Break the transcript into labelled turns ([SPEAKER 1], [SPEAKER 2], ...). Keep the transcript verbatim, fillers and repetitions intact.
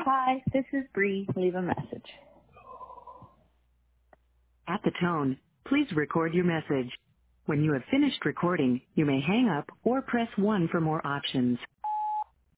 [SPEAKER 1] Hi, this is Bree. Leave a message.
[SPEAKER 2] At the tone, please record your message. When you have finished recording, you may hang up or press one for more options.